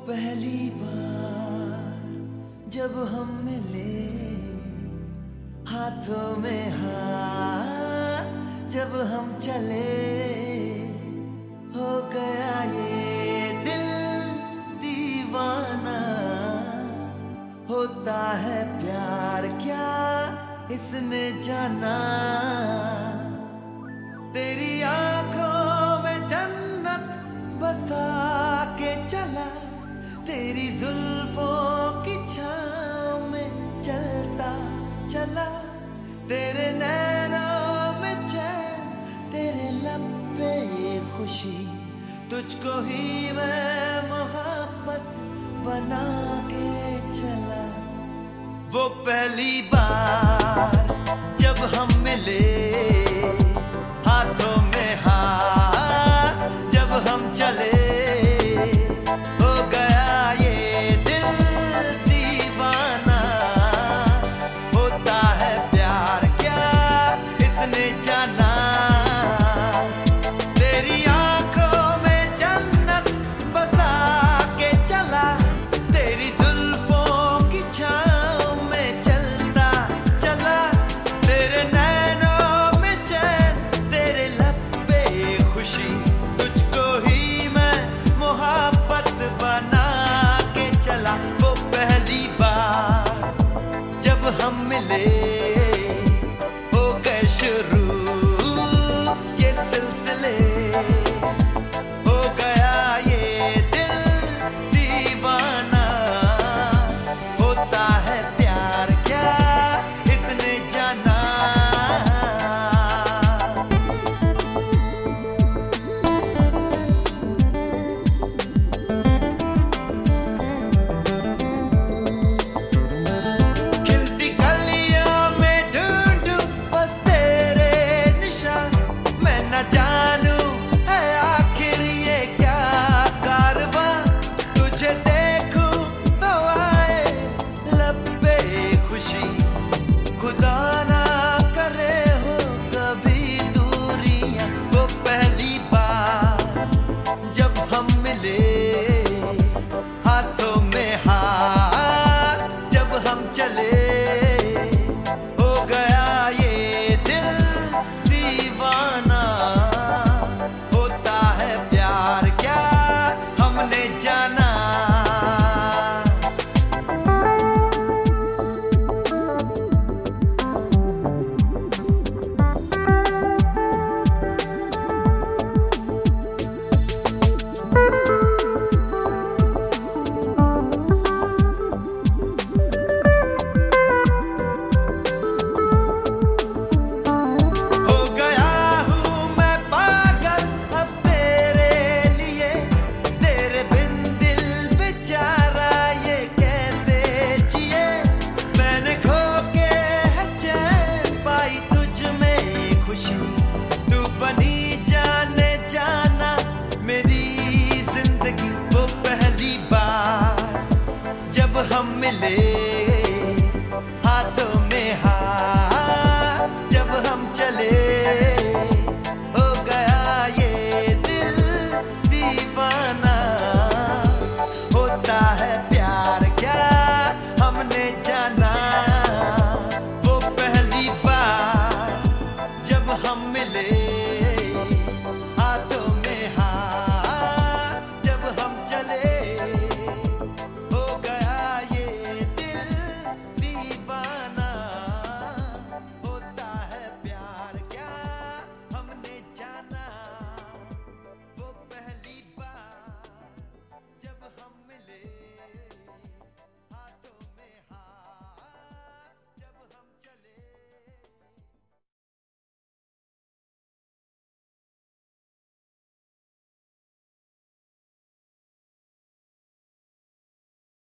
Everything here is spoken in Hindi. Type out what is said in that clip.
पहली बार जब हम मिले, हाथों में हाथ जब हम चले, हो गया ये दिल दीवाना। होता है प्यार क्या इसने जाना, तेरी आंखों में जन्नत बसा के चला, तेरी जुल्फों की छाँव में चलता चला, तेरे नैनों में चैन, तेरे लब पे ये खुशी, तुझको ही मैं मोहब्बत बना के चला। वो पहली